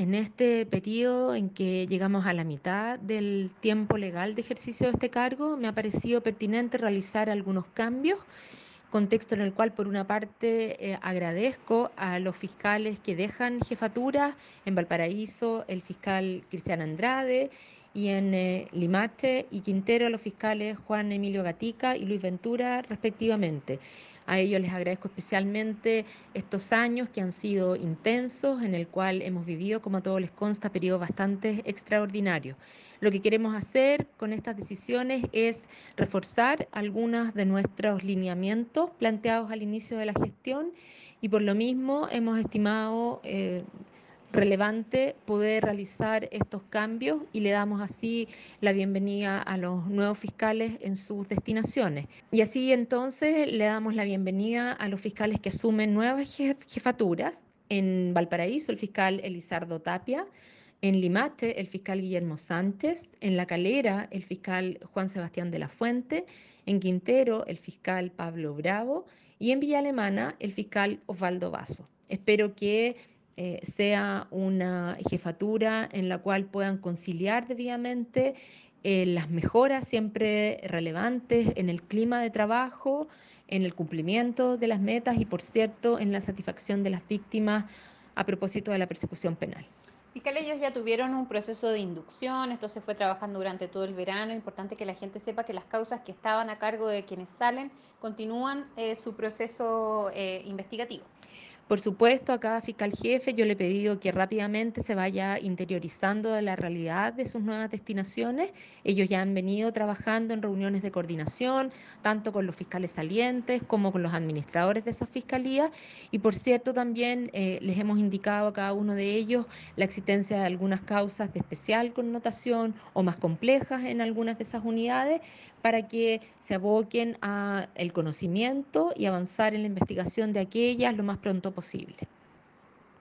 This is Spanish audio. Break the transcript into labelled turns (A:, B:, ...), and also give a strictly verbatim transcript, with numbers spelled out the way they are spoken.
A: en este periodo en que llegamos a la mitad del tiempo legal de ejercicio de este cargo, me ha parecido pertinente realizar algunos cambios, contexto en el cual, por una parte, eh, agradezco a los fiscales que dejan jefatura en Valparaíso, el fiscal Cristian Andrade, y en eh, Limache y Quintero, los fiscales Juan Emilio Gatica y Luis Ventura, respectivamente. A ellos les agradezco especialmente estos años que han sido intensos, en el cual hemos vivido, como a todos les consta, periodos bastante extraordinarios. Lo que queremos hacer con estas decisiones es reforzar algunos de nuestros lineamientos planteados al inicio de la gestión y por lo mismo hemos estimado eh, relevante poder realizar estos cambios y le damos así la bienvenida a los nuevos fiscales en sus destinaciones. Y así entonces le damos la bienvenida a los fiscales que asumen nuevas jefaturas. En Valparaíso, el fiscal Elizardo Tapia; en Limache, el fiscal Guillermo Sánchez; en La Calera, el fiscal Juan Sebastián de la Fuente; en Quintero, el fiscal Pablo Bravo; y en Villa Alemana, el fiscal Osvaldo Vaso. Espero que eh, sea una jefatura en la cual puedan conciliar debidamente eh, las mejoras siempre relevantes en el clima de trabajo, en el cumplimiento de las metas y, por cierto, en la satisfacción de las víctimas a propósito de la persecución penal.
B: Fiscal, ellos ya tuvieron un proceso de inducción, esto se fue trabajando durante todo el verano. Importante que la gente sepa que las causas que estaban a cargo de quienes salen continúan eh, su proceso eh, investigativo.
A: Por supuesto, a cada fiscal jefe yo le he pedido que rápidamente se vaya interiorizando de la realidad de sus nuevas destinaciones. Ellos ya han venido trabajando en reuniones de coordinación, tanto con los fiscales salientes como con los administradores de esas fiscalías. Y por cierto, también eh, les hemos indicado a cada uno de ellos la existencia de algunas causas de especial connotación o más complejas en algunas de esas unidades para que se aboquen a el conocimiento y avanzar en la investigación de aquellas lo más pronto posible.